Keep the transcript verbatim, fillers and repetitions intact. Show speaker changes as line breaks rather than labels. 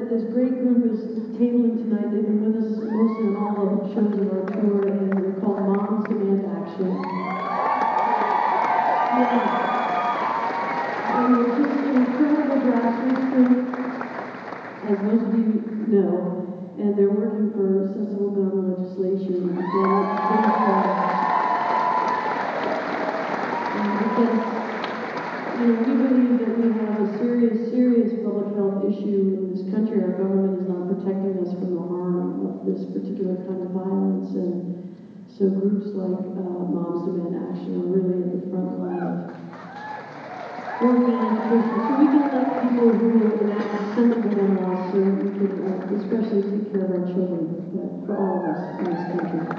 this great group is tabling tonight. They've been with us mostly on all the shows of our tour, and they're called Moms Demand Action. Yeah. And they're just an incredible grassroots group, as most of you know, and they're working for sensible gun legislation. And because, you know, we believe that we have a serious, serious public health issue in this country. Our government is not protecting us from the harm of this particular kind of violence, and so groups like uh, Moms Demand Action are really at the front line of working on education, so we can elect people who will enact sensible gun laws so we can uh, especially take care of our children, but for all of us in this country.